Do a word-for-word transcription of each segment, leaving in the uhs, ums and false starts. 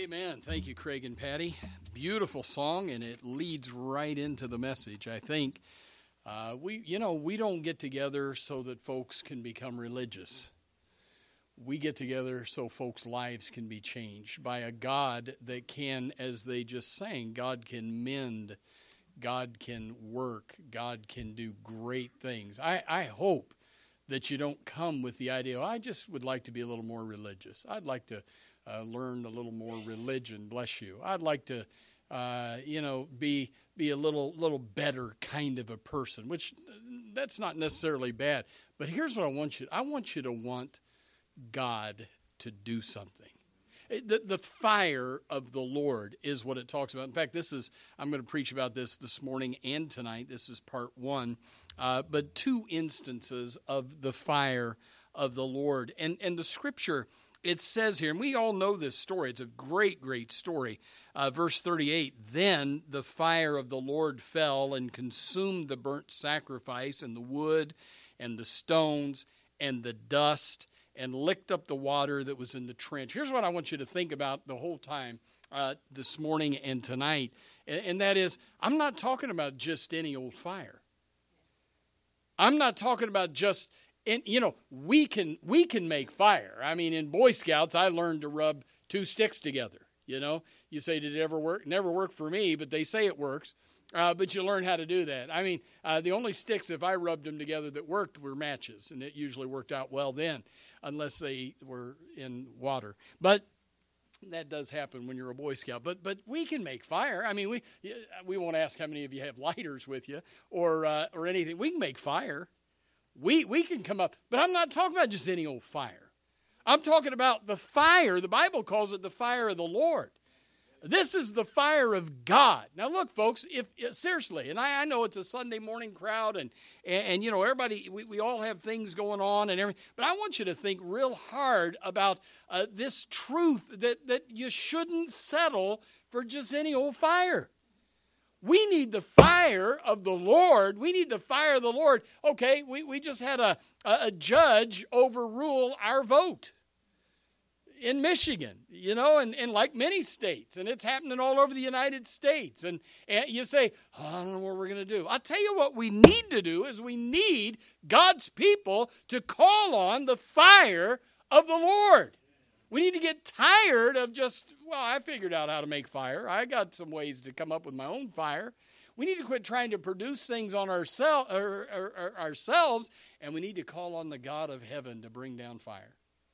Amen. Thank you, Craig and Patty. Beautiful song, and it leads right into the message, I think. Uh, we, you know, we don't get together so that folks can become religious. We get together so folks' lives can be changed by a God that can, as they just sang, God can mend, God can work, God can do great things. I, I hope that you don't come with the idea, oh, I just would like to be a little more religious. I'd like to uh, learn a little more religion, bless you. I'd like to, uh, you know, be be a little little better kind of a person, which that's not necessarily bad. But here's what I want you, I want you to want God to do something. The, the fire of the Lord is what it talks about. In fact, this is, I'm going to preach about this this morning and tonight. This is part one. Uh, but two instances of the fire of the Lord. And, and the scripture, it says here, and we all know this story. It's a great, great story. Uh, verse thirty-eight, then the fire of the Lord fell and consumed the burnt sacrifice and the wood and the stones and the dust and licked up the water that was in the trench. Here's what I want you to think about the whole time uh, this morning and tonight, and, and that is, I'm not talking about just any old fire. I'm not talking about just, and you know, we can we can make fire. I mean, in Boy Scouts, I learned to rub two sticks together. You know, you say, did it ever work? Never worked for me, but they say it works. Uh, but you learn how to do that. I mean, uh, the only sticks, if I rubbed them together that worked, were matches, and it usually worked out well then, unless they were in water. But that does happen when you're a Boy Scout. But but we can make fire. I mean, we we won't ask how many of you have lighters with you or uh, or anything. We can make fire. We we can come up. But I'm not talking about just any old fire. I'm talking about the fire. The Bible calls it the fire of the Lord. This is the fire of God. Now, look, folks, if seriously, and I, I know it's a Sunday morning crowd, and, and, and you know, everybody, we, we all have things going on and everything, but I want you to think real hard about uh, this truth that, that you shouldn't settle for just any old fire. We need the fire of the Lord. We need the fire of the Lord. Okay, we, we just had a, a, a judge overrule our vote in Michigan, you know, and, and like many states, and it's happening all over the United States. And, and you say, oh, I don't know what we're going to do. I'll tell you what we need to do is we need God's people to call on the fire of the Lord. We need to get tired of just, well, I figured out how to make fire. I got some ways to come up with my own fire. We need to quit trying to produce things on oursel- or, or, or ourselves, and we need to call on the God of heaven to bring down fire.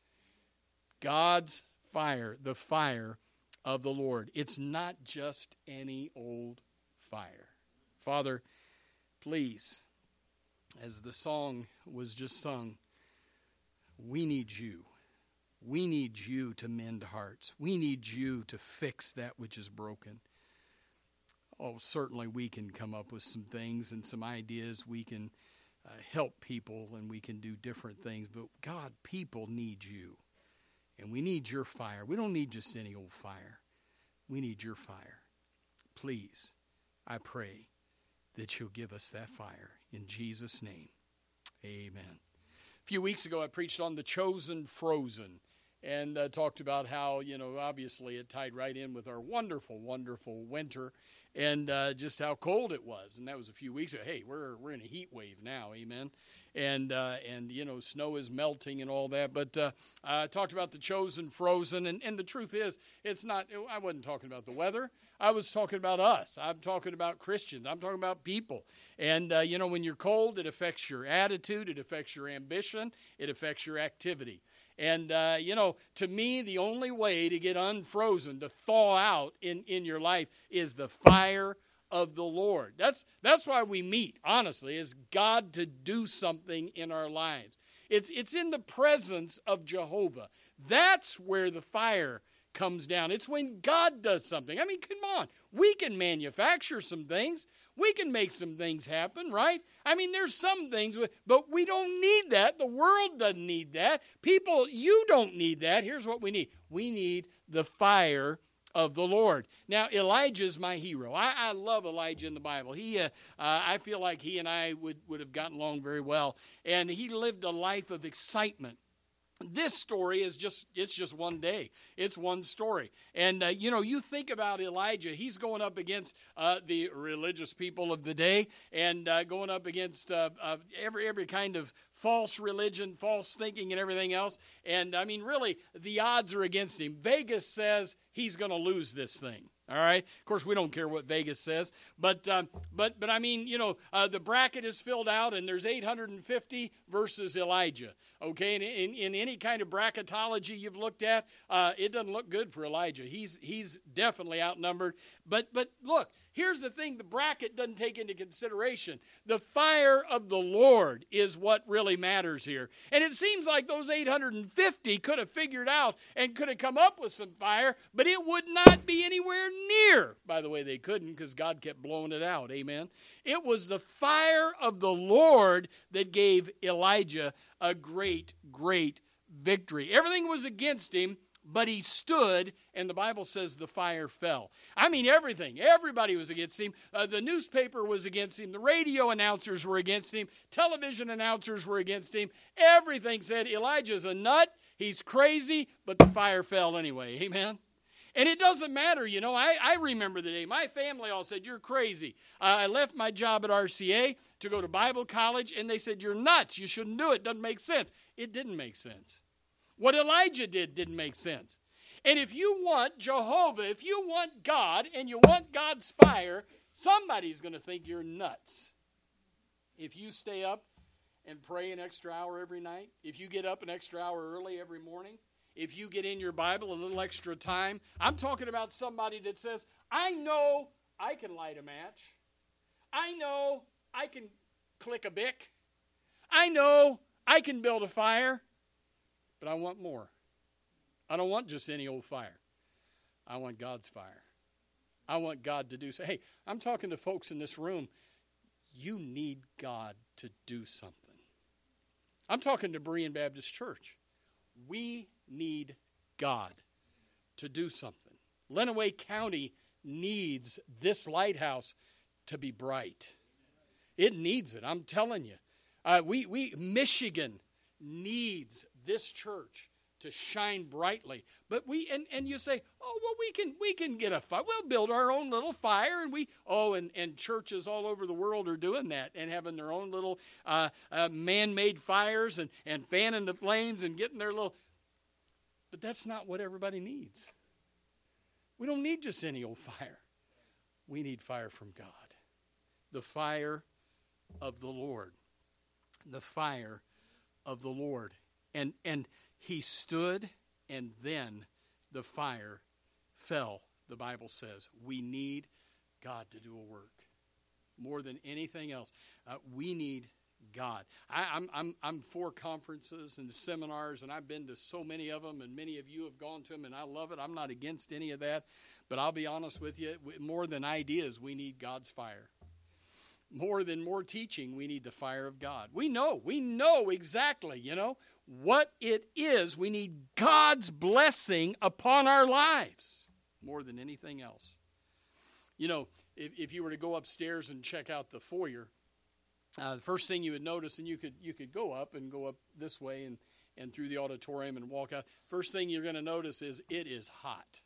God's fire, the fire of the Lord. It's not just any old fire. Father, please, as the song was just sung, we need you. We need you to mend hearts. We need you to fix that which is broken. Oh, certainly we can come up with some things and some ideas. We can uh, help people and we can do different things. But God, people need you. And we need your fire. We don't need just any old fire. We need your fire. Please, I pray that you'll give us that fire. In Jesus' name, amen. A few weeks ago, I preached on the chosen frozen and uh, talked about how, you know, obviously it tied right in with our wonderful, wonderful winter and uh, just how cold it was. And that was a few weeks ago. Hey, we're we're in a heat wave now, amen. And, uh, and you know, snow is melting and all that. But uh, I talked about the chosen frozen. And, and the truth is, it's not, I wasn't talking about the weather. I was talking about us. I'm talking about Christians. I'm talking about people. And, uh, you know, when you're cold, it affects your attitude. It affects your ambition. It affects your activity. And, uh, you know, to me, the only way to get unfrozen, to thaw out in, in your life is the fire of the Lord. That's that's why we meet, honestly, is God to do something in our lives. It's it's in the presence of Jehovah. That's where the fire comes down. It's when God does something. I mean, come on. We can manufacture some things. We can make some things happen, right? I mean, there's some things, but we don't need that. The world doesn't need that. People, you don't need that. Here's what we need. We need the fire of the Lord. Now, Elijah's my hero. I, I love Elijah in the Bible. He, uh, uh, I feel like he and I would, would have gotten along very well. And he lived a life of excitement. This story is just, it's just one day. It's one story. And, uh, you know, you think about Elijah. He's going up against uh, the religious people of the day and uh, going up against uh, uh, every every kind of false religion, false thinking, and everything else. And, I mean, really, the odds are against him. Vegas says he's going to lose this thing. All right. Of course, we don't care what Vegas says, but um, but but I mean, you know, uh, the bracket is filled out, and there's eight hundred fifty versus Elijah. Okay, and in, in any kind of bracketology you've looked at, uh, it doesn't look good for Elijah. He's he's definitely outnumbered. But but look, here's the thing: the bracket doesn't take into consideration the fire of the Lord is what really matters here. And it seems like those eight hundred fifty could have figured out and could have come up with some fire, but it would not be anywhere near. By the way, they couldn't because God kept blowing it out. Amen. It was the fire of the Lord that gave Elijah a great, great victory. Everything was against him, but he stood, and the Bible says the fire fell. I mean, everything. Everybody was against him. Uh, the newspaper was against him. The radio announcers were against him. Television announcers were against him. Everything said Elijah's a nut. He's crazy, but the fire fell anyway. Amen. And it doesn't matter, you know. I, I remember the day. My family all said, you're crazy. Uh, I left my job at R C A to go to Bible college, and they said, you're nuts. You shouldn't do it. It doesn't make sense. It didn't make sense. What Elijah did didn't make sense. And if you want Jehovah, if you want God, and you want God's fire, somebody's going to think you're nuts. If you stay up and pray an extra hour every night, if you get up an extra hour early every morning, if you get in your Bible a little extra time, I'm talking about somebody that says, I know I can light a match. I know I can click a bic. I know I can build a fire. But I want more. I don't want just any old fire. I want God's fire. I want God to do so. Hey, I'm talking to folks in this room. You need God to do something. I'm talking to Berean Baptist Church. We need God to do something. Lenawee County needs this lighthouse to be bright. It needs it. I'm telling you. Uh, we we Michigan needs this church to shine brightly. But we and, and you say, oh well, we can we can get a fire. We'll build our own little fire, and we oh and, and churches all over the world are doing that and having their own little uh, uh, man-made fires and and fanning the flames and getting their little. But that's not what everybody needs. We don't need just any old fire. We need fire from God. The fire of the Lord. The fire of the Lord. And and he stood, and then the fire fell, the Bible says. We need God to do a work. More than anything else, uh, we need God. I, I'm, I'm, I'm for conferences and seminars, and I've been to so many of them, and many of you have gone to them, and I love it. I'm not against any of that. But I'll be honest with you, more than ideas, we need God's fire. More than more teaching, we need the fire of God. We know, we know exactly, you know, what it is. We need God's blessing upon our lives more than anything else. You know, if, if you were to go upstairs and check out the foyer, uh, the first thing you would notice, and you could you could go up and go up this way and, and through the auditorium and walk out. First thing you're going to notice is it is hot.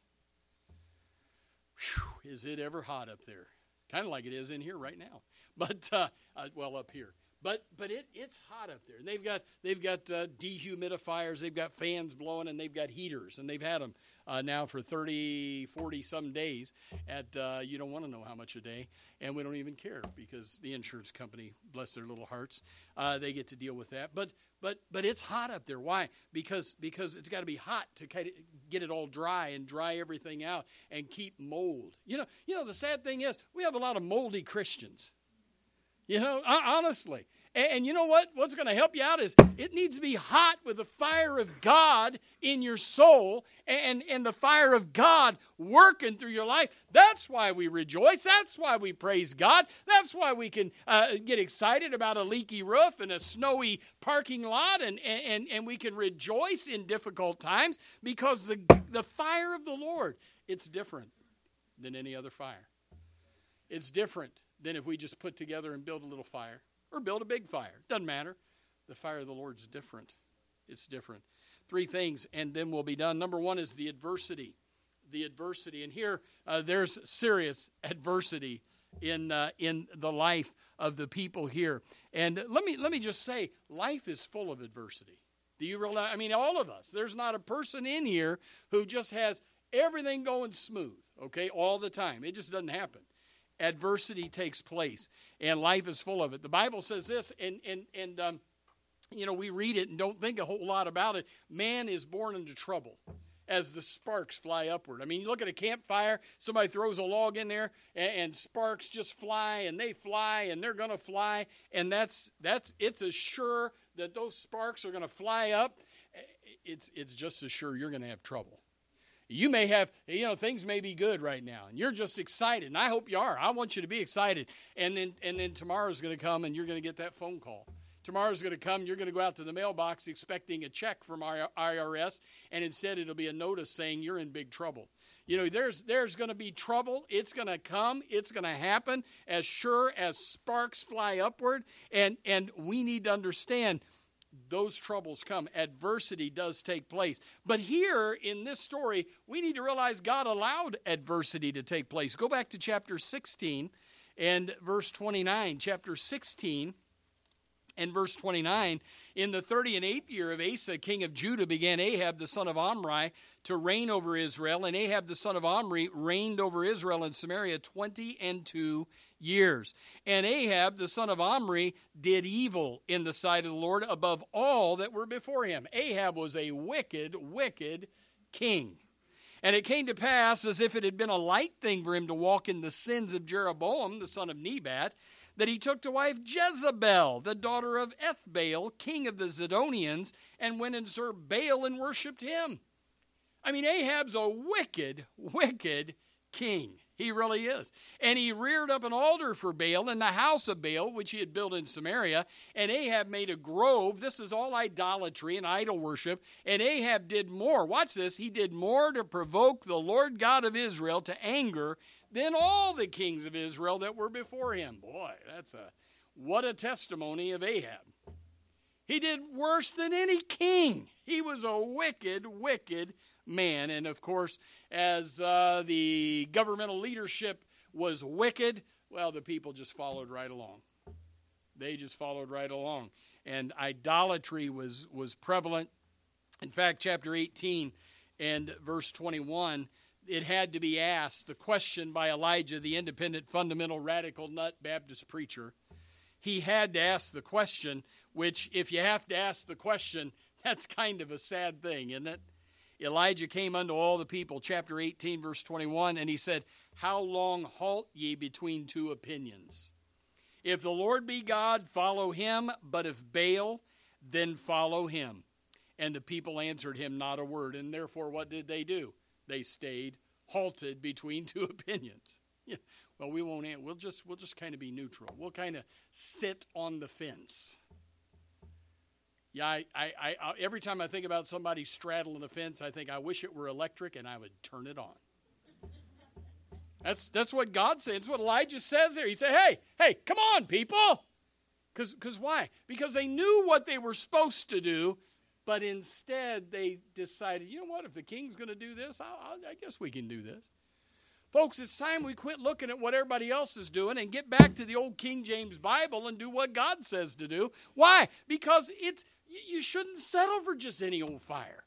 Whew, is it ever hot up there? Kind of like it is in here right now. But, uh, uh, well, up here. But but it it's hot up there. And they've got they've got uh, dehumidifiers, they've got fans blowing, and they've got heaters. And they've had them uh, now for thirty, forty some days at, uh, you don't want to know how much a day. And we don't even care because the insurance company, bless their little hearts, uh, they get to deal with that. But but but it's hot up there. Why? Because because it's got to be hot to kind of get it all dry and dry everything out and keep mold. You know, you know the sad thing is we have a lot of moldy Christians. You know, honestly. And, and you know what? What's going to help you out is it needs to be hot with the fire of God in your soul and, and the fire of God working through your life. That's why we rejoice. That's why we praise God. That's why we can uh, get excited about a leaky roof and a snowy parking lot, and, and, and we can rejoice in difficult times because the, the fire of the Lord, it's different than any other fire. It's different than if we just put together and build a little fire or build a big fire. Doesn't matter. The fire of the Lord's different. It's different. three things, and then we'll be done. Number one is the adversity. The adversity. And here, uh, there's serious adversity in uh, in the life of the people here. And let me let me just say, life is full of adversity. Do you realize? I mean, all of us. There's not a person in here who just has everything going smooth, okay, all the time. It just doesn't happen. Adversity takes place, and life is full of it. The Bible says this, and and and um, you know, we read it and don't think a whole lot about it. Man is born into trouble as the sparks fly upward. I mean, you look at a campfire, somebody throws a log in there, and, and sparks just fly, and they fly, and they're going to fly, and that's that's it's as sure that those sparks are going to fly up. It's it's just as sure you're going to have trouble. You may have, you know, things may be good right now, and you're just excited, and I hope you are. I want you to be excited, and then and then tomorrow's going to come, and you're going to get that phone call. Tomorrow's going to come, you're going to go out to the mailbox expecting a check from I R S, and instead it'll be a notice saying you're in big trouble. You know, there's there's going to be trouble. It's going to come. It's going to happen as sure as sparks fly upward, and and we need to understand those troubles come. Adversity does take place. But here in this story, we need to realize God allowed adversity to take place. Go back to chapter sixteen and verse twenty-nine. Chapter sixteen and verse twenty-nine. In the thirty and eighth year of Asa, king of Judah, began Ahab the son of Omri to reign over Israel. And Ahab the son of Omri reigned over Israel and Samaria twenty and two years. And Ahab the son of Omri did evil in the sight of the Lord above all that were before him. Ahab was a wicked, wicked king. And it came to pass, as if it had been a light thing for him to walk in the sins of Jeroboam, the son of Nebat, that he took to wife Jezebel, the daughter of Ethbaal, king of the Zidonians, and went and served Baal and worshipped him. I mean, Ahab's a wicked, wicked king. He really is. And he reared up an altar for Baal in the house of Baal, which he had built in Samaria. And Ahab made a grove. This is all idolatry and idol worship. And Ahab did more. Watch this. He did more to provoke the Lord God of Israel to anger than all the kings of Israel that were before him. Boy, that's a, what a testimony of Ahab. He did worse than any king. He was a wicked, wicked man. And of course, as uh, the governmental leadership was wicked, well, the people just followed right along. They just followed right along. And idolatry was, was prevalent. In fact, chapter eighteen and verse twenty-one, it had to be asked, the question by Elijah, the independent, fundamental, radical, nut Baptist preacher. He had to ask the question, which if you have to ask the question, that's kind of a sad thing, isn't it? Elijah came unto all the people, chapter eighteen, verse twenty-one, and he said, how long halt ye between two opinions? If the Lord be God, follow him, but if Baal, then follow him. And the people answered him not a word, and therefore what did they do? They stayed halted between two opinions. Yeah. Well, we won't. We'll just we'll just kind of be neutral. We'll kind of sit on the fence. Yeah, I, I, I, every time I think about somebody straddling the fence, I think I wish it were electric and I would turn it on. That's that's what God says. It's what Elijah says there. He said, hey, hey, come on, people. Because because why? Because they knew what they were supposed to do, but instead they decided, you know what, if the king's going to do this, I, I, I guess we can do this. Folks, it's time we quit looking at what everybody else is doing and get back to the old King James Bible and do what God says to do. Why? Because it's you shouldn't settle for just any old fire.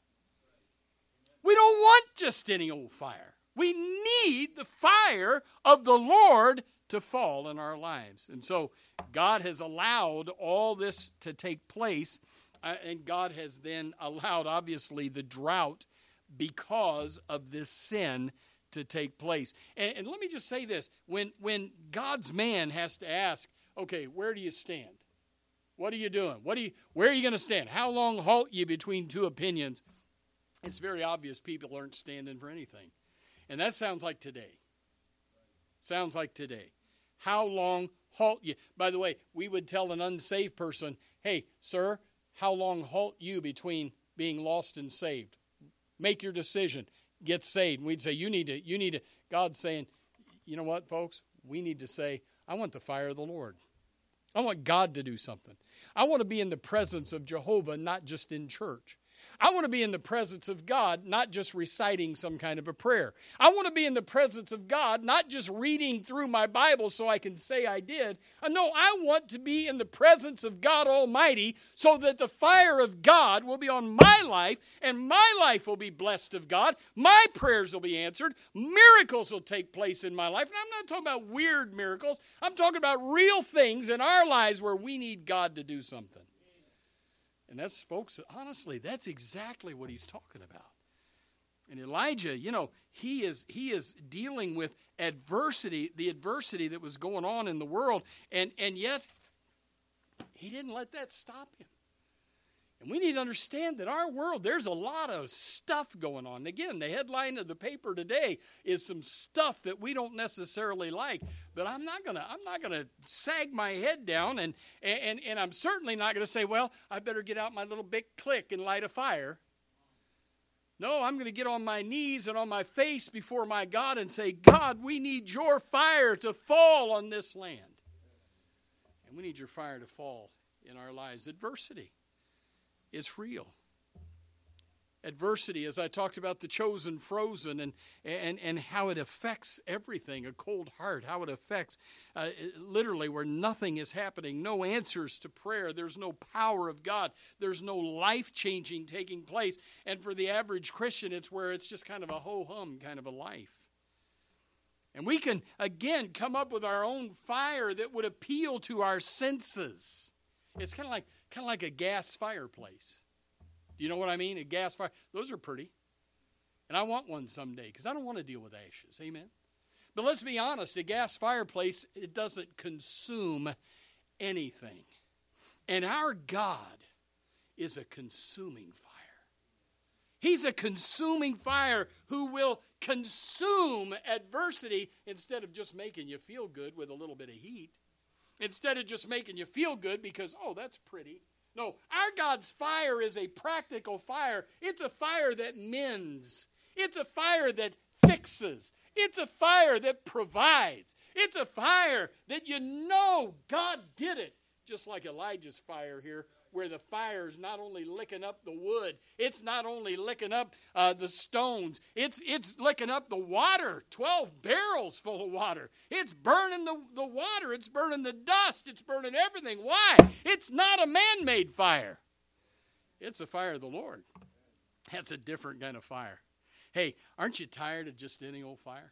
We don't want just any old fire. We need the fire of the Lord to fall in our lives. And so God has allowed all this to take place, uh, and God has then allowed, obviously, the drought because of this sin to take place. And, and let me just say this. When, when God's man has to ask, okay, where do you stand? What are you doing? What are you, where are you going to stand? How long halt you between two opinions? It's very obvious people aren't standing for anything. And that sounds like today. Sounds like today. How long halt you? By the way, we would tell an unsaved person, hey, sir, how long halt you between being lost and saved? Make your decision. Get saved. And we'd say, you need to, you need to. God's saying, you know what, folks? We need to say, I want the fire of the Lord. I want God to do something. I want to be in the presence of Jehovah, not just in church. I want to be in the presence of God, not just reciting some kind of a prayer. I want to be in the presence of God, not just reading through my Bible so I can say I did. Uh, No, I want to be in the presence of God Almighty so that the fire of God will be on my life and my life will be blessed of God. My prayers will be answered. Miracles will take place in my life. And I'm not talking about weird miracles. I'm talking about real things in our lives where we need God to do something. And that's, folks, honestly, that's exactly what he's talking about. And Elijah, you know, he is he is dealing with adversity, the adversity that was going on in the world, and, and yet he didn't let that stop him. And we need to understand that our world, there's a lot of stuff going on. Again, the headline of the paper today is some stuff that we don't necessarily like. But I'm not gonna I'm not gonna sag my head down, and and and I'm certainly not gonna say, well, I better get out my little big click and light a fire. No, I'm going to get on my knees and on my face before my God and say, God, we need your fire to fall on this land. And we need your fire to fall in our lives. Adversity. It's real. Adversity, as I talked about the chosen frozen and and, and how it affects everything, a cold heart, how it affects uh, literally where nothing is happening, no answers to prayer, there's no power of God, there's no life-changing taking place. And for the average Christian, it's where it's just kind of a ho-hum kind of a life. And we can, again, come up with our own fire that would appeal to our senses. It's kind of like kind of like a gas fireplace. Do you know what I mean? A gas fire. Those are pretty. And I want one someday because I don't want to deal with ashes. Amen? But let's be honest. A gas fireplace, it doesn't consume anything. And our God is a consuming fire. He's a consuming fire who will consume adversity instead of just making you feel good with a little bit of heat. Instead of just making you feel good because, oh, that's pretty. No, our God's fire is a practical fire. It's a fire that mends. It's a fire that fixes. It's a fire that provides. It's a fire that you know God did it. Just like Elijah's fire here, where the fire is not only licking up the wood, it's not only licking up uh, the stones, it's it's licking up the water, twelve barrels full of water. It's burning the, the water, it's burning the dust, it's burning everything. Why? It's not a man-made fire. It's a fire of the Lord. That's a different kind of fire. Hey, aren't you tired of just any old fire?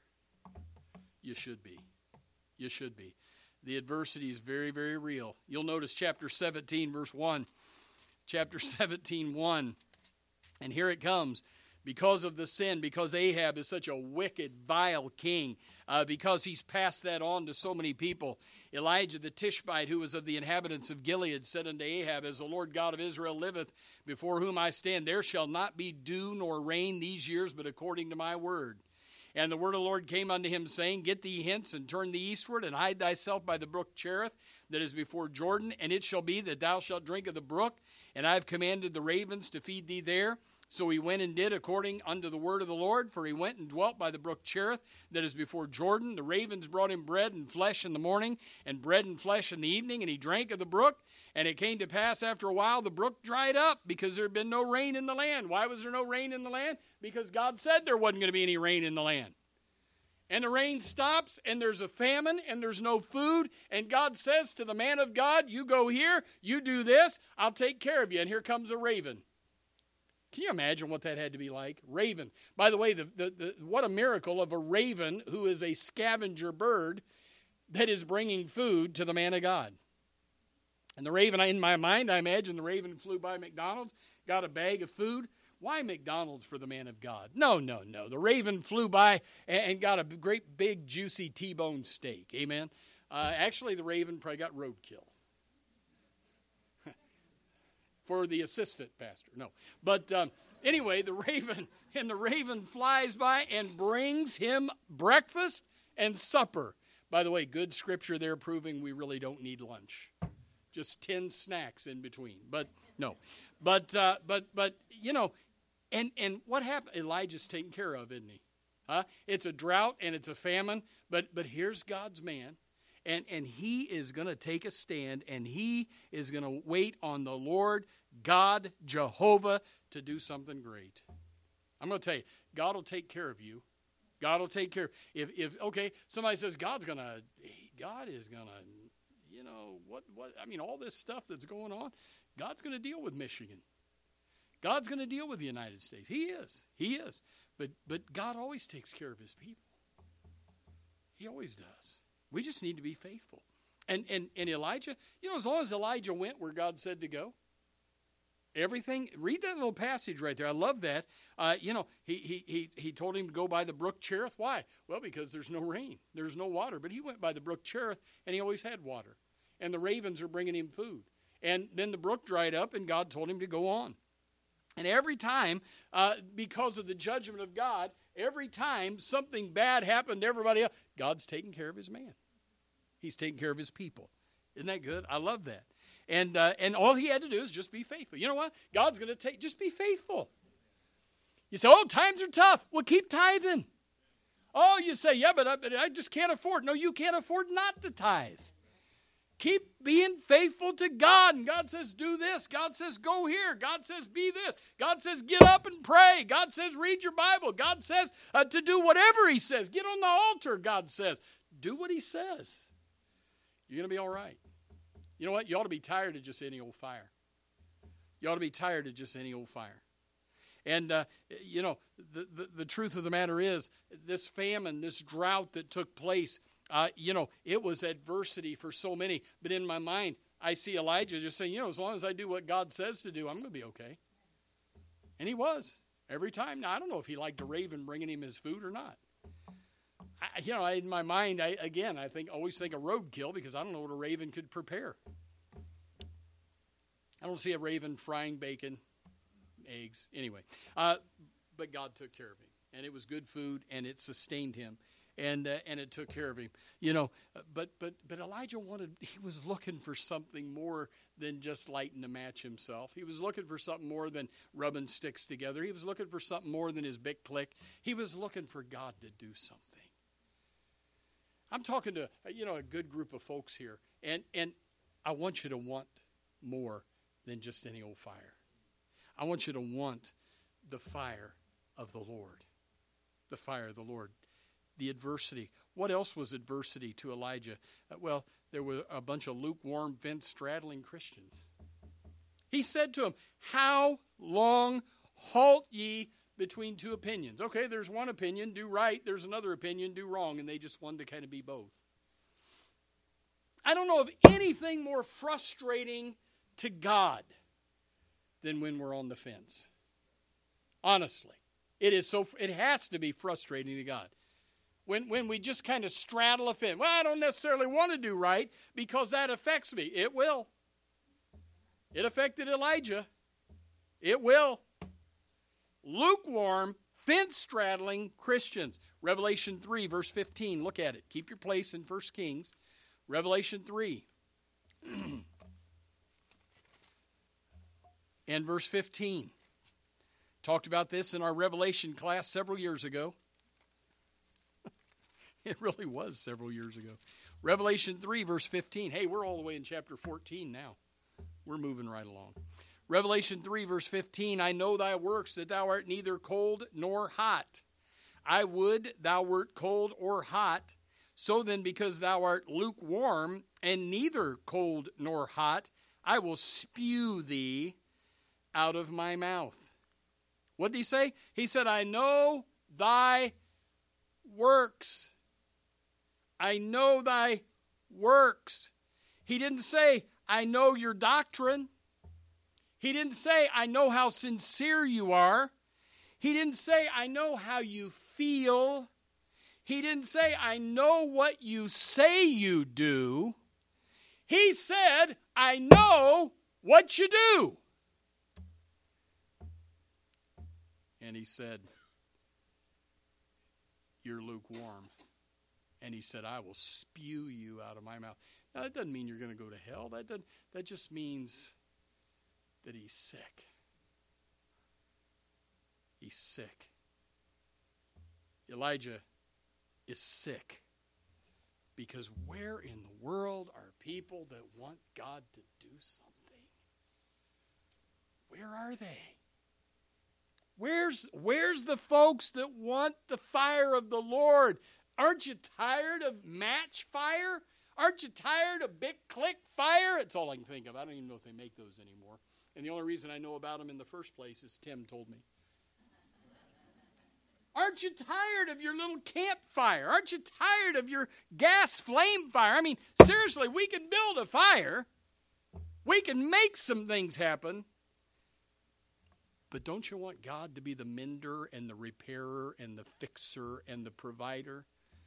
You should be. You should be. The adversity is very, very real. You'll notice chapter seventeen, verse one. Chapter seventeen, one. And here it comes. Because of the sin, because Ahab is such a wicked, vile king, uh, because he's passed that on to so many people, Elijah the Tishbite, who was of the inhabitants of Gilead, said unto Ahab, As the Lord God of Israel liveth, before whom I stand, there shall not be dew nor rain these years, but according to my word. And the word of the Lord came unto him, saying, Get thee hence, and turn thee eastward, and hide thyself by the brook Cherith, that is before Jordan. And it shall be that thou shalt drink of the brook, and I have commanded the ravens to feed thee there. So he went and did according unto the word of the Lord, for he went and dwelt by the brook Cherith, that is before Jordan. The ravens brought him bread and flesh in the morning, and bread and flesh in the evening, and he drank of the brook. And it came to pass after a while, the brook dried up, because there had been no rain in the land. Why was there no rain in the land? Because God said there wasn't going to be any rain in the land. And the rain stops, and there's a famine, and there's no food, and God says to the man of God, you go here, you do this, I'll take care of you. And here comes a raven. Can you imagine what that had to be like? Raven. By the way, the, the, the, what a miracle of a raven who is a scavenger bird that is bringing food to the man of God. And the raven, in my mind, I imagine the raven flew by McDonald's, got a bag of food. Why McDonald's for the man of God? No, no, no. The raven flew by and got a great big juicy T-bone steak. Amen? Uh, actually, the raven probably got roadkill. For the assistant pastor. No. But um, anyway, the raven, and the raven flies by and brings him breakfast and supper. By the way, good scripture there proving we really don't need lunch. Just ten snacks in between. But no. But, uh, but, but you know, and, and what happened? Elijah's taken care of, isn't he? Huh? It's a drought and it's a famine. But, but here's God's man. And, and he is going to take a stand, and he is going to wait on the Lord God, Jehovah, to do something great. I'm going to tell you, God will take care of you. God will take care of if if okay, somebody says God's going to God is going to, you know, what what I mean all this stuff that's going on, God's going to deal with Michigan. God's going to deal with the United States. He is. He is. But but God always takes care of his people. He always does. We just need to be faithful. And and and Elijah, you know, as long as Elijah went where God said to go, everything, read that little passage right there. I love that. Uh, you know, he, he he he told him to go by the brook Cherith. Why? Well, because there's no rain. There's no water. But he went by the brook Cherith, and he always had water. And the ravens are bringing him food. And then the brook dried up, and God told him to go on. And every time, uh, because of the judgment of God, every time something bad happened to everybody else, God's taking care of his man. He's taking care of his people. Isn't that good? I love that. And uh, and all he had to do is just be faithful. You know what? God's going to take, just be faithful. You say, oh, times are tough. Well, keep tithing. Oh, you say, yeah, but I, but I just can't afford. No, you can't afford not to tithe. Keep being faithful to God. And God says, do this. God says, go here. God says, be this. God says, get up and pray. God says, read your Bible. God says uh, to do whatever he says. Get on the altar, God says. Do what he says. You're going to be all right. You know what? You ought to be tired of just any old fire. You ought to be tired of just any old fire. And, uh, you know, the, the, the truth of the matter is, this famine, this drought that took place, uh, you know, it was adversity for so many. But in my mind, I see Elijah just saying, you know, as long as I do what God says to do, I'm going to be okay. And he was every time. Now, I don't know if he liked a raven bringing him his food or not. I, you know, in my mind, I, again, I think always think of roadkill because I don't know what a raven could prepare. I don't see a raven frying bacon, eggs. Anyway, uh, but God took care of him, and it was good food, and it sustained him, and uh, and it took care of him. You know, but but but Elijah wanted. He was looking for something more than just lighting the match himself. He was looking for something more than rubbing sticks together. He was looking for something more than his big click. He was looking for God to do something. I'm talking to, you know, a good group of folks here, and, and I want you to want more than just any old fire. I want you to want the fire of the Lord, the fire of the Lord, the adversity. What else was adversity to Elijah? Uh, well, there were a bunch of lukewarm, fence-straddling Christians. He said to them, how long halt ye between two opinions? Okay, there's one opinion, do right. There's another opinion, do wrong. And they just wanted to kind of be both. I don't know of anything more frustrating to God than when we're on the fence. Honestly. It is so. It has to be frustrating to God. When, when we just kind of straddle a fence. Well, I don't necessarily want to do right because that affects me. It will. It affected Elijah. It will. Lukewarm, fence-straddling Christians. Revelation three, verse fifteen. Look at it. Keep your place in First Kings. Revelation three. And verse fifteen. Talked about this in our Revelation class several years ago. It really was several years ago. Revelation three, verse fifteen. Hey, we're all the way in chapter fourteen now. We're moving right along. Revelation three, verse fifteen, I know thy works, that thou art neither cold nor hot. I would thou wert cold or hot. So then, because thou art lukewarm, and neither cold nor hot, I will spew thee out of my mouth. What did he say? He said, I know thy works. I know thy works. He didn't say, I know your doctrine. He didn't say, I know how sincere you are. He didn't say, I know how you feel. He didn't say, I know what you say you do. He said, I know what you do. And he said, you're lukewarm. And he said, I will spew you out of my mouth. Now, that doesn't mean you're going to go to hell. That doesn't, that just means that he's sick. He's sick. Elijah is sick because where in the world are people that want God to do something? Where are they? Where's, where's the folks that want the fire of the Lord? Aren't you tired of match fire? Aren't you tired of big click fire? It's all I can think of. I don't even know if they make those anymore. And the only reason I know about them in the first place is Tim told me. Aren't you tired of your little campfire? Aren't you tired of your gas flame fire? I mean, seriously, we can build a fire. We can make some things happen. But don't you want God to be the mender and the repairer and the fixer and the provider?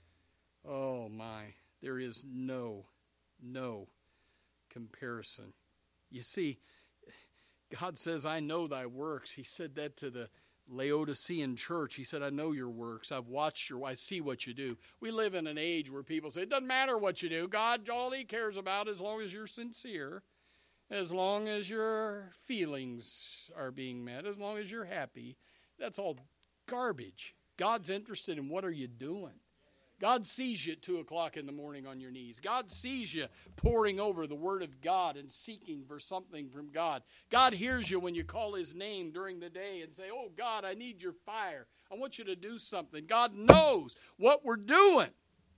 Oh my, there is no, no comparison. You see, God says, I know thy works. He said that to the Laodicean church. He said, I know your works. I've watched your, I see what you do. We live in an age where people say, it doesn't matter what you do. God, all he cares about as long as you're sincere, as long as your feelings are being met, as long as you're happy. That's all garbage. God's interested in what are you doing. God sees you at two o'clock in the morning on your knees. God sees you poring over the Word of God and seeking for something from God. God hears you when you call his name during the day and say, oh, God, I need your fire. I want you to do something. God knows what we're doing.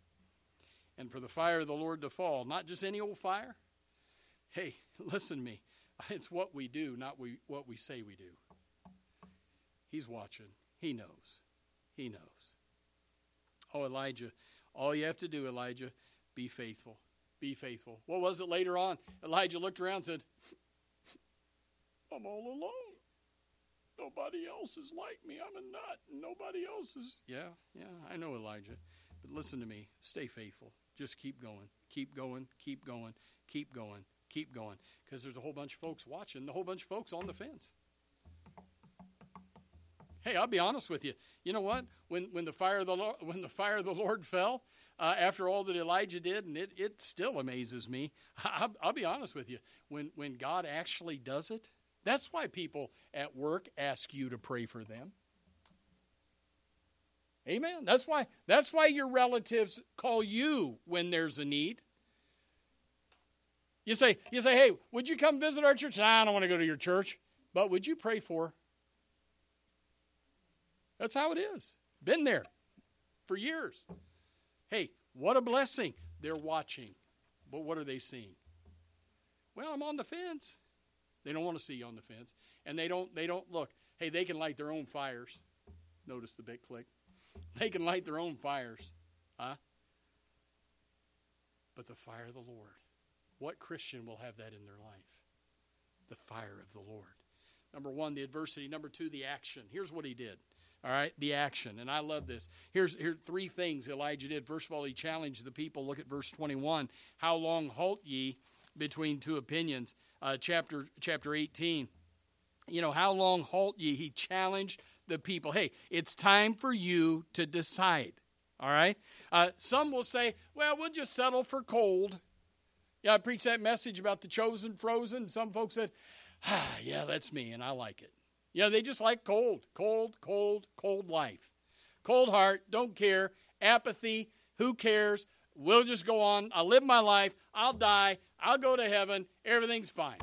And for the fire of the Lord to fall, not just any old fire. Hey, listen to me. It's what we do, not we, what we say we do. He's watching. He knows. He knows. Oh, Elijah, all you have to do, Elijah, be faithful. Be faithful. What was it later on? Elijah looked around and said, I'm all alone. Nobody else is like me. I'm a nut. Nobody else is. Yeah, yeah, I know, Elijah. But listen to me. Stay faithful. Just keep going. Keep going. Keep going. Keep going. Keep going. Because there's a whole bunch of folks watching, the whole bunch of folks on the fence. Hey, I'll be honest with you. You know what? When when the fire of the Lord, when the fire of the Lord fell, uh, after all that Elijah did, and it, it still amazes me. I'll, I'll be honest with you. When when God actually does it, that's why people at work ask you to pray for them. Amen. That's why that's why your relatives call you when there's a need. You say you say, hey, would you come visit our church? Nah, I don't want to go to your church, but would you pray for her? That's how it is. Been there for years. Hey, what a blessing. They're watching. But what are they seeing? Well, I'm on the fence. They don't want to see you on the fence. And they don't, they don't look. Hey, they can light their own fires. Notice the big click. They can light their own fires. Huh? But the fire of the Lord. What Christian will have that in their life? The fire of the Lord. Number one, the adversity. Number two, the action. Here's what he did. All right, the action. And I love this. Here's here three things Elijah did. First of all, he challenged the people. Look at verse twenty-one. How long halt ye between two opinions? Uh, chapter chapter eighteen. You know, how long halt ye? He challenged the people. Hey, it's time for you to decide. All right? Uh, some will say, well, we'll just settle for cold. Yeah, I preached that message about the chosen frozen. Some folks said, ah, yeah, that's me, and I like it. Yeah, they just like cold, cold, cold, cold life. Cold heart, don't care, apathy, who cares? We'll just go on. I'll live my life. I'll die. I'll go to heaven. Everything's fine.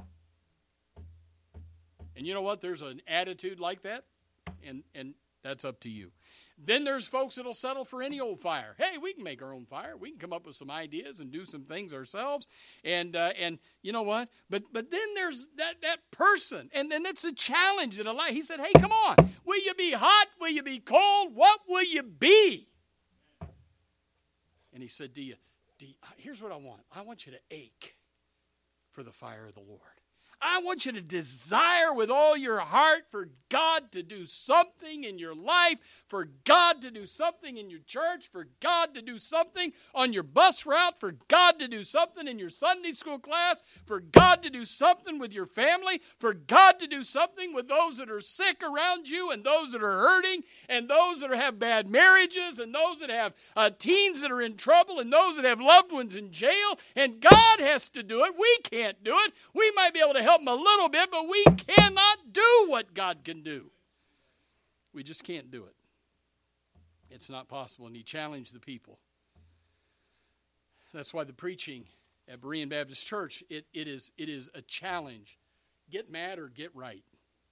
And you know what? There's an attitude like that, and, and that's up to you. Then there's folks that'll settle for any old fire. Hey, we can make our own fire. We can come up with some ideas and do some things ourselves. And uh, and you know what? But but then there's that, that person. And then it's a challenge that Elijah, he said, hey, come on. Will you be hot? Will you be cold? What will you be? And he said, do you, do you, here's what I want. I want you to ache for the fire of the Lord. I want you to desire with all your heart for God to do something in your life, for God to do something in your church, for God to do something on your bus route, for God to do something in your Sunday school class, for God to do something with your family, for God to do something with those that are sick around you and those that are hurting and those that have bad marriages and those that have uh, teens that are in trouble and those that have loved ones in jail. And God has to do it. We can't do it. We might be able to help them a little bit, but we cannot do what God can do. We just can't do it. It's not possible. And he challenged the people. That's why the preaching at Berean Baptist Church, it, it is it is a challenge. Get mad or get right.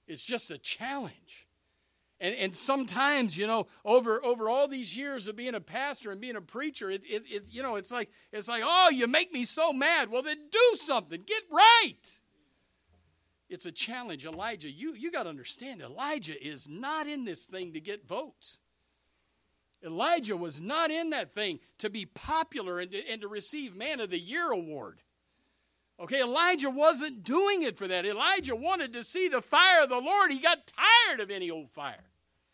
It's just a challenge. And and sometimes, you know, over over all these years of being a pastor and being a preacher, it, it, it you know, it's like it's like, oh, you make me so mad. Well, then do something. Get right. It's a challenge. Elijah, you, you got to understand, Elijah is not in this thing to get votes. Elijah was not in that thing to be popular and to, and to receive Man of the Year award. Okay, Elijah wasn't doing it for that. Elijah wanted to see the fire of the Lord. He got tired of any old fire.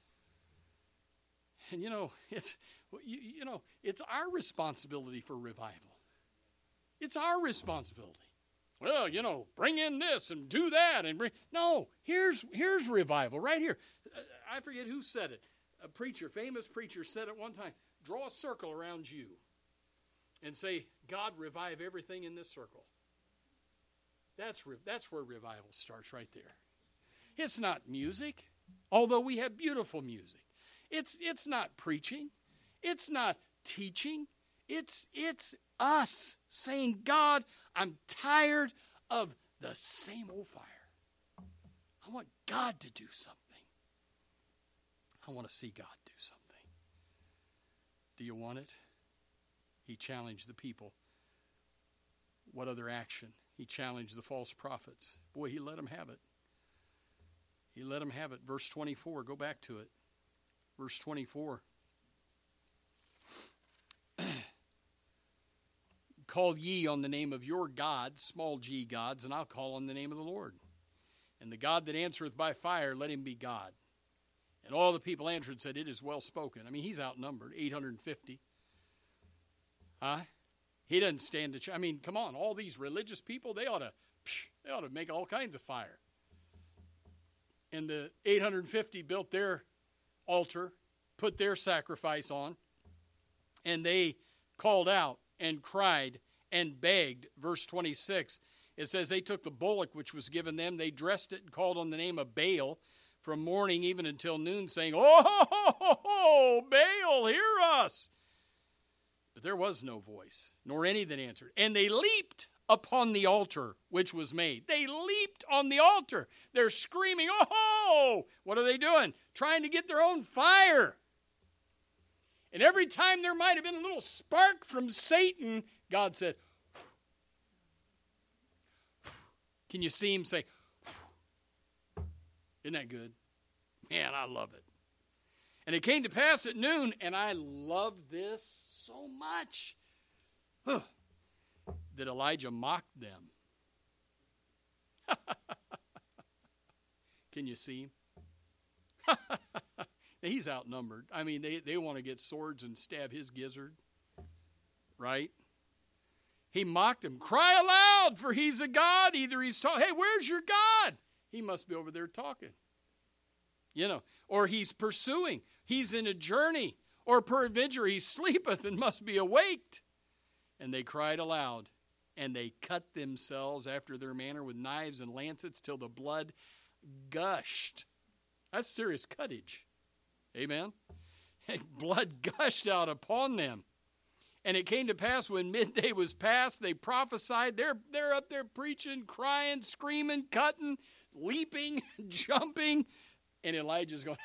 And you know, it's you, you know, it's our responsibility for revival. It's our responsibility. Well, you know, bring in this and do that and bring No, here's here's revival right here. I forget who said it. A preacher, famous preacher said it one time. Draw a circle around you and say, God, revive everything in this circle. That's, that's where revival starts right there. It's not music, although we have beautiful music. It's, it's not preaching. It's not teaching. It's, it's us saying, God, I'm tired of the same old fire. I want God to do something. I want to see God do something. Do you want it? He challenged the people. What other action? He challenged the false prophets. Boy, he let them have it. He let them have it. Verse twenty-four, go back to it. Verse twenty-four. Call ye on the name of your God, small g gods, and I'll call on the name of the Lord. And the God that answereth by fire, let him be God. And all the people answered and said, it is well spoken. I mean, he's outnumbered, eight hundred fifty. Huh? He doesn't stand to, ch- I mean, come on, all these religious people, they ought to, psh, they ought to make all kinds of fire. And the eight hundred fifty built their altar, put their sacrifice on, and they called out and cried and begged. Verse twenty-six, it says they took the bullock which was given them, they dressed it and called on the name of Baal from morning even until noon, saying, oh, ho, ho, ho, Baal, hear us. But there was no voice, nor any that answered. And they leaped upon the altar which was made. They leaped on the altar. They're screaming, oh, what are they doing? Trying to get their own fire. And every time there might have been a little spark from Satan, God said, can you see him say, isn't that good? Man, I love it. And it came to pass at noon, and I love this so much, huh, that Elijah mocked them. Can you see him? He's outnumbered. I mean, they, they want to get swords and stab his gizzard, right? He mocked him. Cry aloud, for he's a god. Either he's talking, hey, where's your God? He must be over there talking. You know, or he's pursuing. He's in a journey. Or peradventure he sleepeth and must be awaked. And they cried aloud, and they cut themselves after their manner with knives and lancets till the blood gushed. That's serious cuttage. Amen? And blood gushed out upon them. And it came to pass when midday was past, they prophesied. They're, they're up there preaching, crying, screaming, cutting, leaping, jumping. And Elijah's going,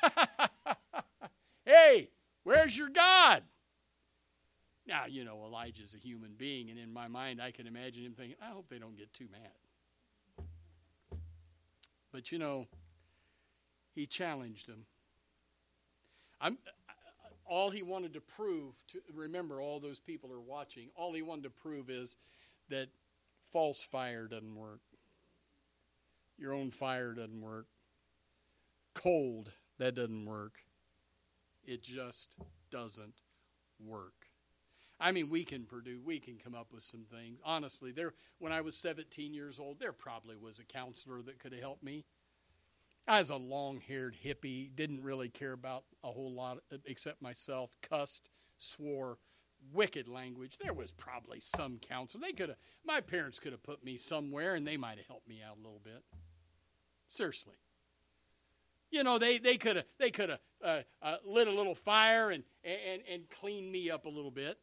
hey, where's your God? Now, you know, Elijah's a human being, and in my mind, I can imagine him thinking, I hope they don't get too mad. But, you know, he challenged them. I'm, all he wanted to prove, to remember, all those people are watching, all he wanted to prove is that false fire doesn't work. Your own fire doesn't work. Cold, that doesn't work. It just doesn't work. I mean, we can produce, we can come up with some things. Honestly, there, when I was seventeen years old, there probably was a counselor that could have helped me. I was a long-haired hippie, didn't really care about a whole lot except myself, cussed, swore, wicked language. There was probably some counselor. They could have, my parents could have put me somewhere, and they might have helped me out a little bit. Seriously. You know, they they could have they could have uh, uh, lit a little fire and, and and cleaned me up a little bit.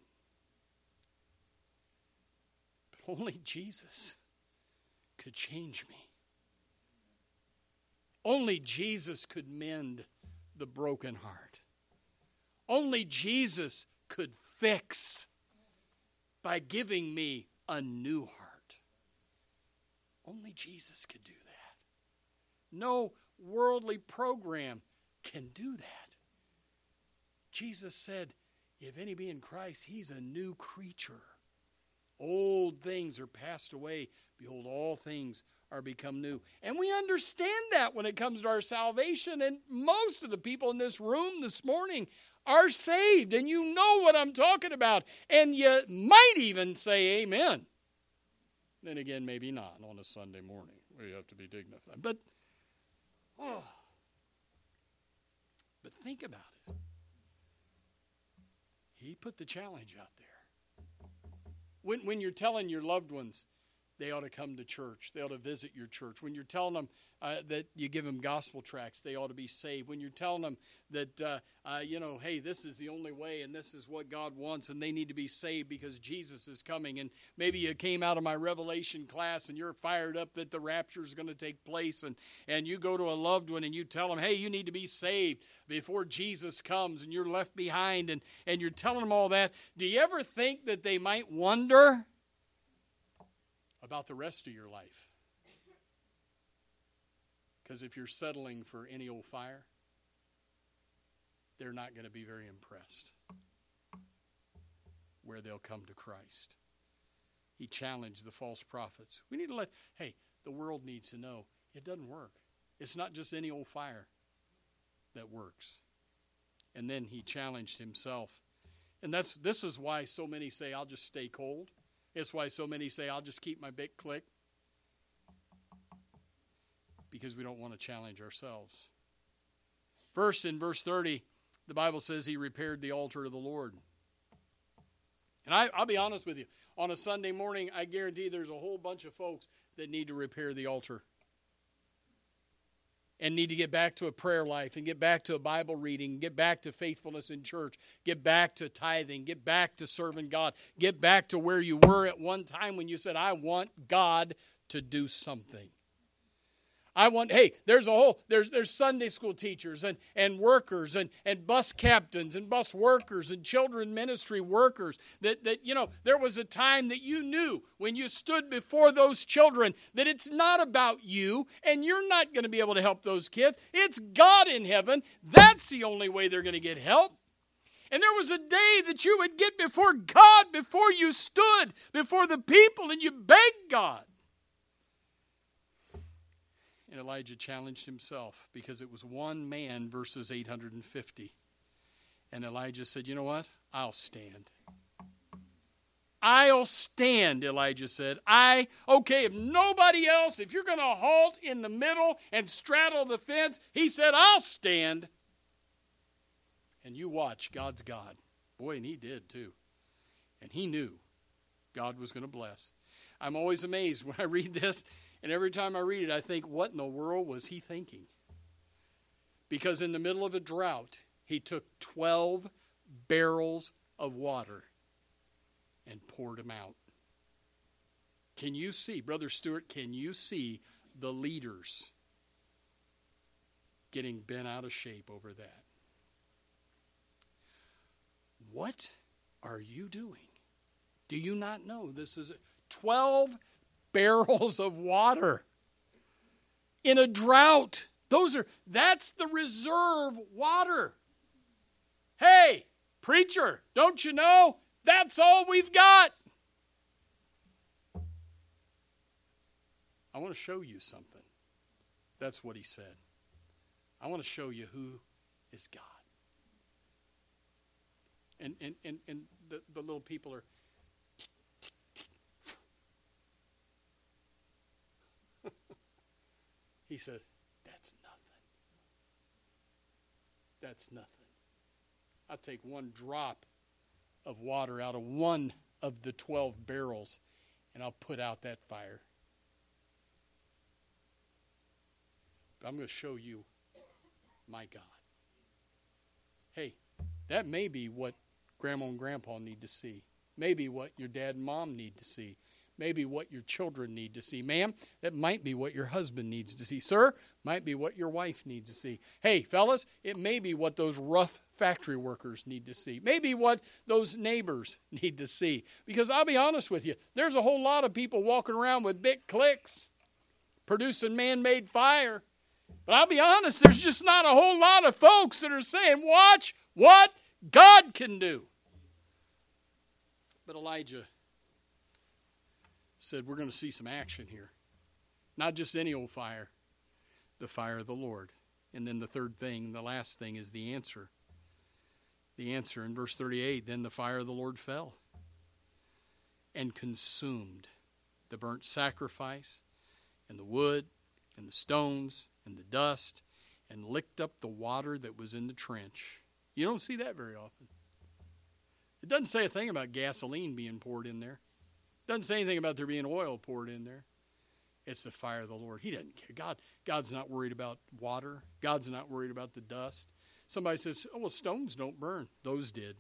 But only Jesus could change me. Only Jesus could mend the broken heart. Only Jesus could fix by giving me a new heart. Only Jesus could do that. No worldly program can do that. Jesus said, if any be in Christ, he's a new creature. Old things are passed away. Behold, all things are become new. And we understand that when it comes to our salvation. And most of the people in this room this morning are saved. And you know what I'm talking about. And you might even say amen. Then again, maybe not on a Sunday morning. We have to be dignified. But, oh, but think about it. He put the challenge out there. When, when you're telling your loved ones they ought to come to church, they ought to visit your church. When you're telling them uh, that you give them gospel tracts, they ought to be saved. When you're telling them that, uh, uh, you know, hey, this is the only way and this is what God wants and they need to be saved because Jesus is coming. And maybe you came out of my Revelation class and you're fired up that the rapture is going to take place. And, and you go to a loved one and you tell them, hey, you need to be saved before Jesus comes and you're left behind. And, and you're telling them all that. Do you ever think that they might wonder about the rest of your life? Because if you're settling for any old fire, they're not going to be very impressed where they'll come to Christ. He challenged the false prophets. We need to let, hey, the world needs to know it doesn't work. It's not just any old fire that works. And then he challenged himself. And that's this is why so many say, I'll just stay cold. It's why so many say, I'll just keep my big click. Because we don't want to challenge ourselves. First, in verse thirty, the Bible says he repaired the altar of the Lord. And I, I'll be honest with you. On a Sunday morning, I guarantee there's a whole bunch of folks that need to repair the altar. And need to get back to a prayer life and get back to a Bible reading, get back to faithfulness in church, get back to tithing, get back to serving God, get back to where you were at one time when you said, I want God to do something. I want, hey, there's a whole, there's there's Sunday school teachers and, and workers and, and bus captains and bus workers and children ministry workers that, that, you know, there was a time that you knew when you stood before those children that it's not about you and you're not going to be able to help those kids. It's God in heaven. That's the only way they're going to get help. And there was a day that you would get before God before you stood before the people and you begged God. And Elijah challenged himself because it was one man versus eight hundred fifty. And Elijah said, you know what? I'll stand. I'll stand, Elijah said. I, okay, if nobody else, if you're going to halt in the middle and straddle the fence, he said, I'll stand. And you watch, God's God. Boy, and he did too. And he knew God was going to bless. I'm always amazed when I read this. And every time I read it, I think, what in the world was he thinking? Because in the middle of a drought, he took twelve barrels of water and poured them out. Can you see, Brother Stewart, can you see the leaders getting bent out of shape over that? What are you doing? Do you not know this is twelve barrels of water in a drought? Those are, that's the reserve water. Hey, preacher, don't you know? That's all we've got. I want to show you something. That's what he said. I want to show you who is God. And and and, and the, the little people are He said, that's nothing. That's nothing. I'll take one drop of water out of one of the twelve barrels and I'll put out that fire. But I'm going to show you my God. Hey, that may be what Grandma and Grandpa need to see. Maybe what your dad and mom need to see. maybe what your children need to see. Ma'am, that might be what your husband needs to see. Sir, might be what your wife needs to see. Hey, fellas, it may be what those rough factory workers need to see. Maybe what those neighbors need to see. Because I'll be honest with you, there's a whole lot of people walking around with big clicks, producing man-made fire. But I'll be honest, there's just not a whole lot of folks that are saying, watch what God can do. But Elijah said, we're going to see some action here. Not just any old fire, the fire of the Lord. And then the third thing, the last thing, is the answer. The answer in verse thirty-eight, then the fire of the Lord fell and consumed the burnt sacrifice and the wood and the stones and the dust and licked up the water that was in the trench. You don't see that very often. It doesn't say a thing about gasoline being poured in there. It doesn't say anything about there being oil poured in there. It's the fire of the Lord. He doesn't care. God, God's not worried about water. God's not worried about the dust. Somebody says, oh, well, stones don't burn. Those did.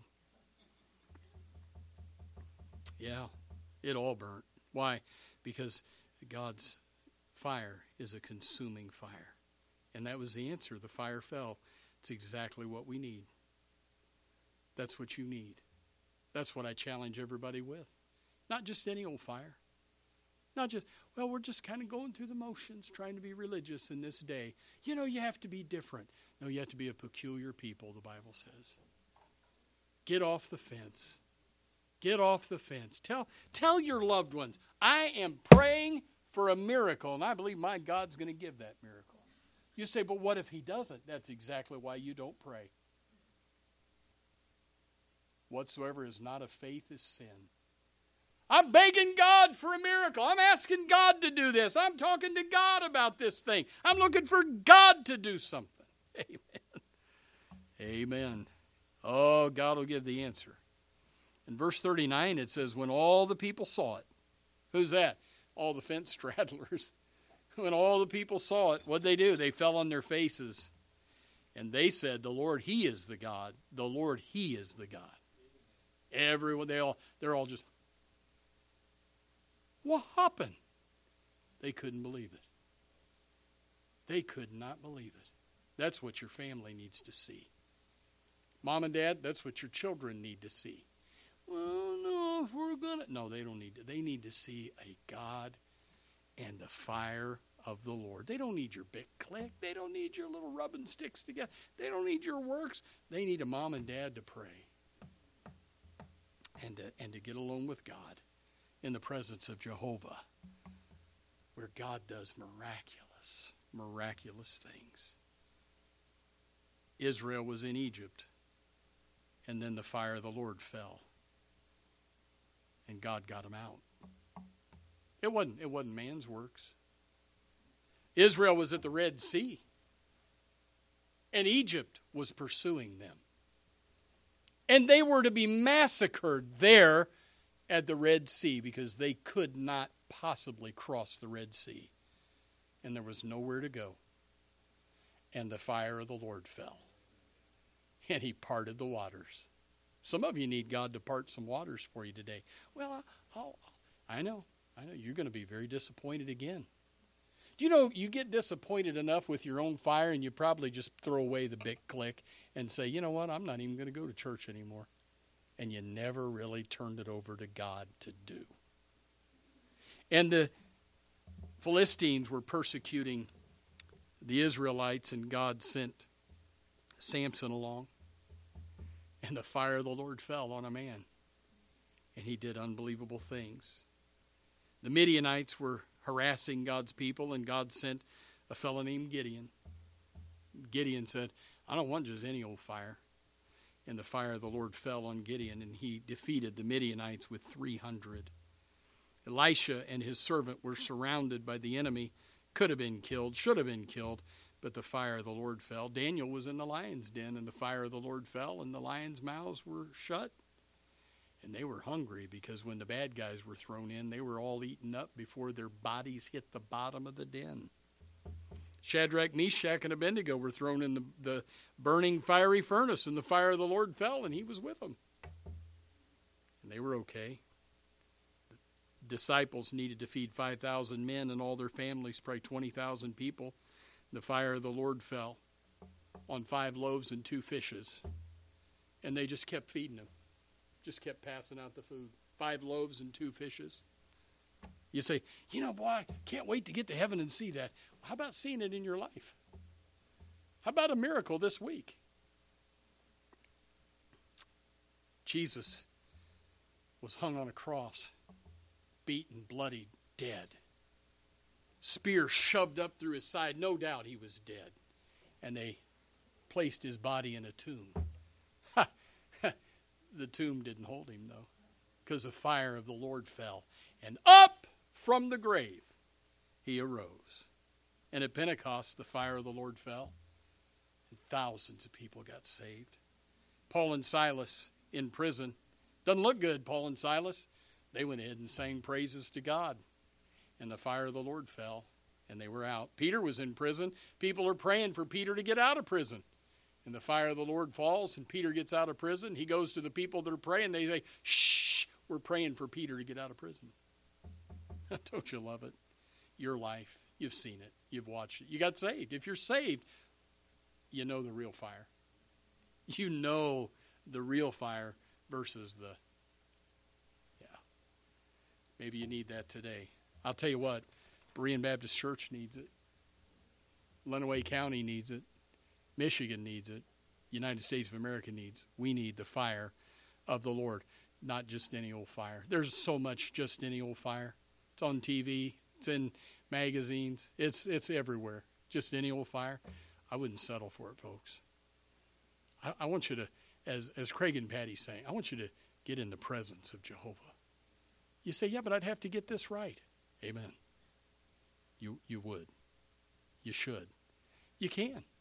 Yeah, it all burnt. Why? Because God's fire is a consuming fire. And that was the answer. The fire fell. It's exactly what we need. That's what you need. That's what I challenge everybody with. Not just any old fire. Not just, well, we're just kind of going through the motions, trying to be religious in this day. You know, you have to be different. No, you have to be a peculiar people, the Bible says. Get off the fence. Get off the fence. Tell, tell your loved ones, I am praying for a miracle, and I believe my God's going to give that miracle. You say, but what if he doesn't? That's exactly why you don't pray. Whatsoever is not of faith is sin. I'm begging God for a miracle. I'm asking God to do this. I'm talking to God about this thing. I'm looking for God to do something. Amen. Amen. Oh, God will give the answer. In verse thirty-nine, it says, when all the people saw it. Who's that? All the fence straddlers. When all the people saw it, what'd they do? They fell on their faces. And they said, the Lord, he is the God. The Lord, he is the God. Everyone, they all, they're all just, what happened? They couldn't believe it. They could not believe it. That's what your family needs to see. Mom and Dad, that's what your children need to see. Well, no, if we're going to... No, they don't need to. They need to see a God and the fire of the Lord. They don't need your big click. They don't need your little rubbing sticks together. They don't need your works. They need a mom and dad to pray and to, and to get alone with God in the presence of Jehovah, where God does miraculous, miraculous things. Israel was in Egypt, and then the fire of the Lord fell, and God got them out. It wasn't, it wasn't man's works. Israel was at the Red Sea, and Egypt was pursuing them. And they were to be massacred there at the Red Sea because they could not possibly cross the Red Sea. And there was nowhere to go. And the fire of the Lord fell. And he parted the waters. Some of you need God to part some waters for you today. Well, I'll, I know. I know. You're going to be very disappointed again. Do you know you get disappointed enough with your own fire and you probably just throw away the big click and say, you know what, I'm not even going to go to church anymore. And you never really turned it over to God to do. And the Philistines were persecuting the Israelites, and God sent Samson along. And the fire of the Lord fell on a man. And he did unbelievable things. The Midianites were harassing God's people, and God sent a fellow named Gideon. Gideon said, I don't want just any old fire. And the fire of the Lord fell on Gideon, and he defeated the Midianites with three hundred. Elisha and his servant were surrounded by the enemy, could have been killed, should have been killed, but the fire of the Lord fell. Daniel was in the lion's den, and the fire of the Lord fell, and the lions' mouths were shut. And they were hungry because when the bad guys were thrown in, they were all eaten up before their bodies hit the bottom of the den. Shadrach, Meshach, and Abednego were thrown in the, the burning fiery furnace, and the fire of the Lord fell, and he was with them. And they were okay. disciples needed to feed five thousand men and all their families, probably twenty thousand people. The fire of the Lord fell on five loaves and two fishes. And they just kept feeding them. Just kept passing out the food. Five loaves and two fishes. You say, you know, boy, I can't wait to get to heaven and see that. How about seeing it in your life? How about a miracle this week? Jesus was hung on a cross, beaten, bloodied, dead. Spear shoved up through his side. No doubt he was dead. And they placed his body in a tomb. Ha! The tomb didn't hold him, though, because the fire of the Lord fell. And up from the grave he arose. And at Pentecost, the fire of the Lord fell. And thousands of people got saved. Paul and Silas in prison. Doesn't look good, Paul and Silas. They went ahead and sang praises to God. And the fire of the Lord fell, and they were out. Peter was in prison. People are praying for Peter to get out of prison. And the fire of the Lord falls, and Peter gets out of prison. He goes to the people that are praying. They say, shh, we're praying for Peter to get out of prison. Don't you love it? Your life, you've seen it. You've watched it. You got saved. If you're saved, you know the real fire. You know the real fire versus the, yeah. Maybe you need that today. I'll tell you what, Berean Baptist Church needs it. Lenawee County needs it. Michigan needs it. United States of America needs it. We need the fire of the Lord, not just any old fire. There's so much just any old fire. It's on T V. It's in magazines. It's it's everywhere. Just any old fire. I wouldn't settle for it, folks. I, I want you to, as, as Craig and Patty saying, I want you to get in the presence of Jehovah. You say, yeah, but I'd have to get this right. Amen. You you would. You should. You can.